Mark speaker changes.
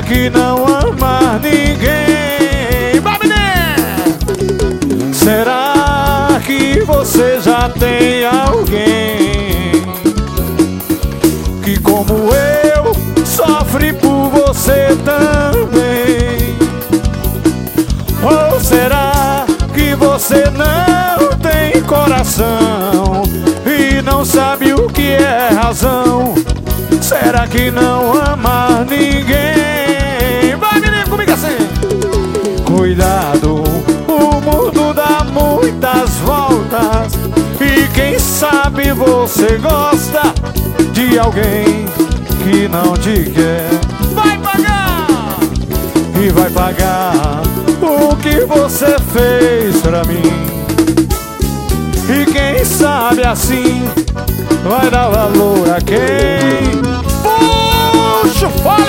Speaker 1: que não ama ninguém? Vai, menino! Será que você já tem alguém que, como eu, sofre por você também? Ou será que você não tem coração e não sabe o que é razão? Será que não ama ninguém? Vai, menino, comigo assim! Cuidado, o mundo dá muitas voltas e quem sabe você gosta de alguém que não te quer. Vai pagar! E vai pagar o que você fez pra mim. E quem sabe assim vai dar valor a quem puxa o